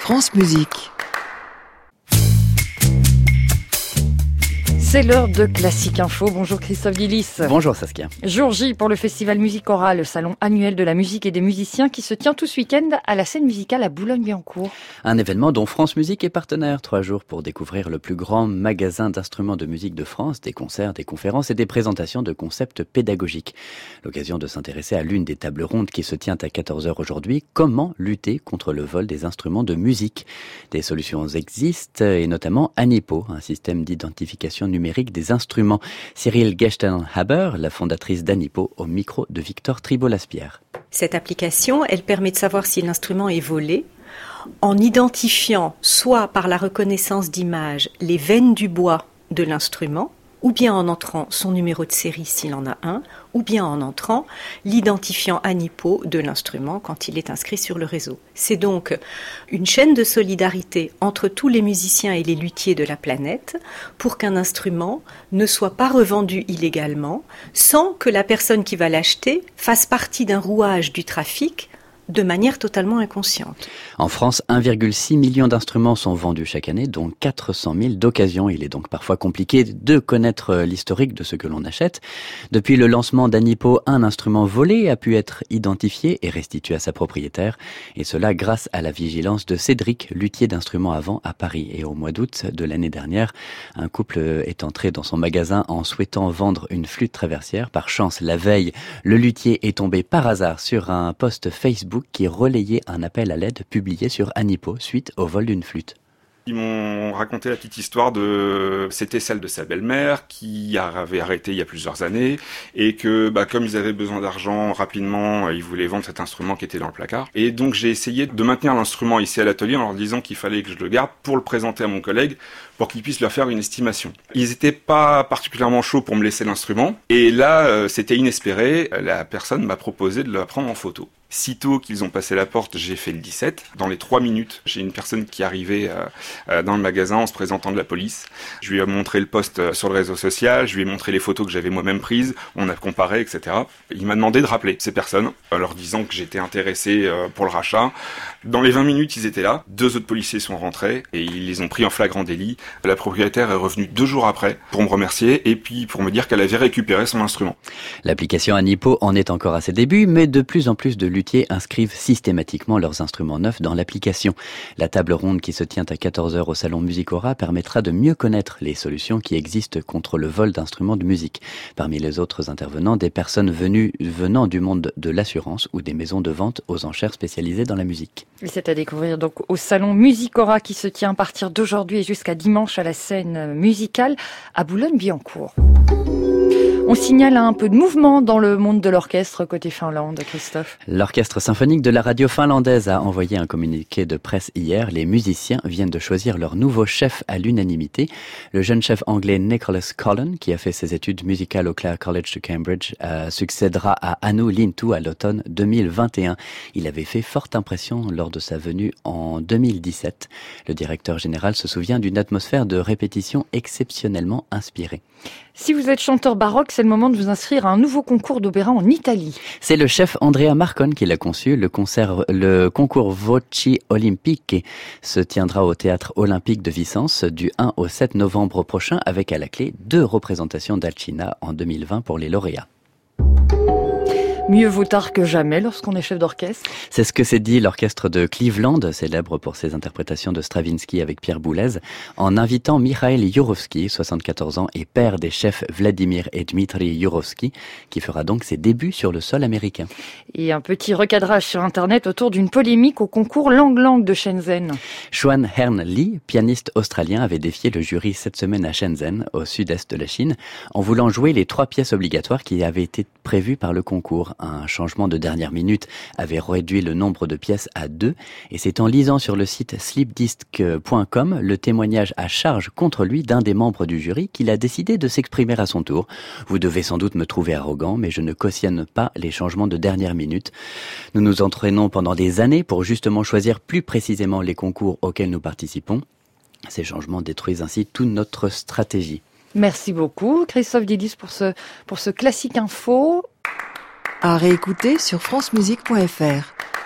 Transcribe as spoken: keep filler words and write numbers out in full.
France Musique. C'est l'heure de Classique Info. Bonjour Christophe Dillis. Bonjour Saskia. Jour J pour le Festival Musicora, le salon annuel de la musique et des musiciens qui se tient tout ce week-end à la scène musicale à Boulogne-Billancourt. Un événement dont France Musique est partenaire. Trois jours pour découvrir le plus grand magasin d'instruments de musique de France, des concerts, des conférences et des présentations de concepts pédagogiques. L'occasion de s'intéresser à l'une des tables rondes qui se tient à quatorze heures aujourd'hui. Comment lutter contre le vol des instruments de musique? Des solutions existent et notamment Anipo, un système d'identification numérique numérique des instruments. Cyril Gestenhaber, la fondatrice d'Anipo, au micro de Victor Tribault-Laspierre. Cette application, elle permet de savoir si l'instrument est volé en identifiant soit par la reconnaissance d'image les veines du bois de l'instrument, ou bien en entrant son numéro de série s'il en a un, ou bien en entrant l'identifiant Anipo de l'instrument quand il est inscrit sur le réseau. C'est donc une chaîne de solidarité entre tous les musiciens et les luthiers de la planète pour qu'un instrument ne soit pas revendu illégalement sans que la personne qui va l'acheter fasse partie d'un rouage du trafic de manière totalement inconsciente. En France, un virgule six million d'instruments sont vendus chaque année, dont quatre cent mille d'occasion. Il est donc parfois compliqué de connaître l'historique de ce que l'on achète. Depuis le lancement d'Anipo, un instrument volé a pu être identifié et restitué à sa propriétaire. Et cela grâce à la vigilance de Cédric, luthier d'instruments à vent à Paris. Et au mois d'août de l'année dernière, un couple est entré dans son magasin en souhaitant vendre une flûte traversière. Par chance, la veille, le luthier est tombé par hasard sur un post Facebook qui relayait un appel à l'aide publié sur Anipo suite au vol d'une flûte. Ils m'ont raconté la petite histoire de... C'était celle de sa belle-mère qui avait arrêté il y a plusieurs années et que, bah, comme ils avaient besoin d'argent rapidement, ils voulaient vendre cet instrument qui était dans le placard. Et donc j'ai essayé de maintenir l'instrument ici à l'atelier en leur disant qu'il fallait que je le garde pour le présenter à mon collègue pour qu'il puisse leur faire une estimation. Ils étaient pas particulièrement chauds pour me laisser l'instrument et là, euh, c'était inespéré. La personne m'a proposé de le prendre en photo. Sitôt qu'ils ont passé la porte, j'ai fait le dix-sept. Dans les trois minutes, j'ai une personne qui arrivait euh, euh, dans le magasin en se présentant de la police. Je lui ai montré le post euh, sur le réseau social, je lui ai montré les photos que j'avais moi-même prises, on a comparé, et cetera. Il m'a demandé de rappeler ces personnes, en leur disant que j'étais intéressé euh, pour le rachat. Dans les vingt minutes, ils étaient là. Deux autres policiers sont rentrés et ils les ont pris en flagrant délit. La propriétaire est revenue deux jours après pour me remercier et puis pour me dire qu'elle avait récupéré son instrument. L'application Anipo en est encore à ses débuts, mais de plus en plus de luthiers inscrivent systématiquement leurs instruments neufs dans l'application. La table ronde qui se tient à quatorze heures au salon Musicora permettra de mieux connaître les solutions qui existent contre le vol d'instruments de musique. Parmi les autres intervenants, des personnes venues venant du monde de l'assurance ou des maisons de vente aux enchères spécialisées dans la musique. Et c'est à découvrir donc au salon Musicora qui se tient à partir d'aujourd'hui et jusqu'à dimanche à la scène musicale à Boulogne-Billancourt. On signale un peu de mouvement dans le monde de l'orchestre côté Finlande, Christophe. L'orchestre symphonique de la radio finlandaise a envoyé un communiqué de presse hier. Les musiciens viennent de choisir leur nouveau chef à l'unanimité. Le jeune chef anglais Nicholas Cullen, qui a fait ses études musicales au Clare College de Cambridge, euh, succédera à Anu Lintu à l'automne deux mille vingt et un. Il avait fait forte impression lors de sa venue en deux mille dix-sept. Le directeur général se souvient d'une atmosphère de répétition exceptionnellement inspirée. Si vous êtes chanteur baroque, c'est le moment de vous inscrire à un nouveau concours d'opéra en Italie. C'est le chef Andrea Marcon qui l'a conçu. Le, concert, le concours Voci Olimpiche se tiendra au Théâtre Olympique de Vicence du un au sept novembre prochain avec à la clé deux représentations d'Alcina en deux mille vingt pour les lauréats. Mieux vaut tard que jamais lorsqu'on est chef d'orchestre. C'est ce que s'est dit l'orchestre de Cleveland, célèbre pour ses interprétations de Stravinsky avec Pierre Boulez, en invitant Mikhail Jurovsky, soixante-quatorze ans, et père des chefs Vladimir et Dmitri Jurovsky, qui fera donc ses débuts sur le sol américain. Et un petit recadrage sur Internet autour d'une polémique au concours Lang Lang de Shenzhen. Xuan Hern Lee, pianiste australien, avait défié le jury cette semaine à Shenzhen, au sud-est de la Chine, en voulant jouer les trois pièces obligatoires qui avaient été prévues par le concours. Un changement de dernière minute avait réduit le nombre de pièces à deux et c'est en lisant sur le site slipdisc point com le témoignage à charge contre lui d'un des membres du jury qu'il a décidé de s'exprimer à son tour. Vous devez sans doute me trouver arrogant, mais je ne cautionne pas les changements de dernière minute. Nous nous entraînons pendant des années pour justement choisir plus précisément les concours auxquels nous participons. Ces changements détruisent ainsi toute notre stratégie. Merci beaucoup Christophe Dillis pour ce, pour ce classique info. À réécouter sur francemusique point f r.